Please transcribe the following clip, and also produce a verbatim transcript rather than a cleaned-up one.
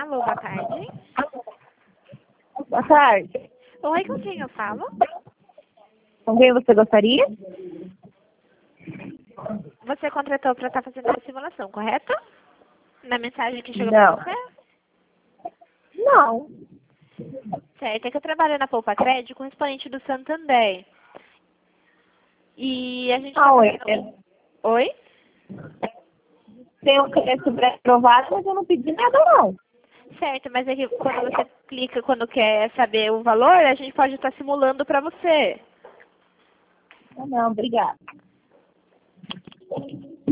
Alô, boa tarde. Boa tarde. Oi, com quem eu falo? Com quem você gostaria? Você contratou para estar fazendo a simulação, correto? Na mensagem que chegou para Não. você? Não. Certo, é que eu trabalho na Poupa Crédito com exponente do Santander. E a gente tá Não, é. fazendo... Oi? Tem um crédito pré-aprovado, mas eu não pedi nada, não. Certo, mas é que quando você clica, quando quer saber o valor, a gente pode estar simulando para você. Não, obrigada.